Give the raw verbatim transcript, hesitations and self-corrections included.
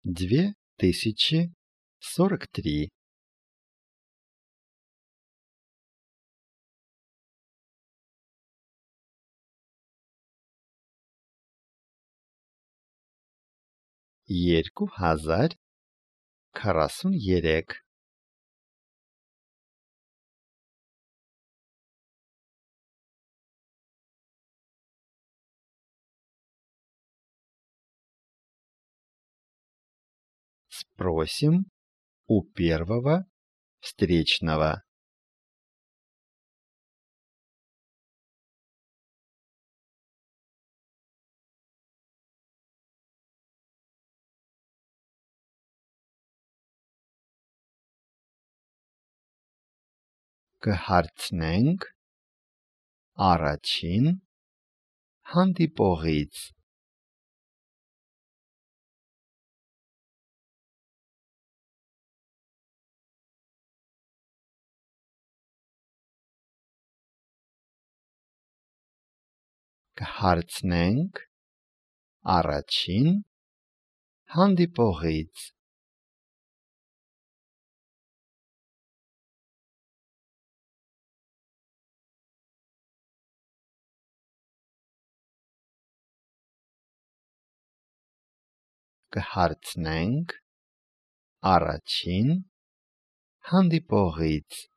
две тысячи сорок три. Երկու հազար քառասուն երեք. Спросим у первого встречного. Կհարցնենք առաջին հանդիպողից. Կհարցնենք առաջին հանդիպողից. Կհարցնենք առաջին հանդիպողից.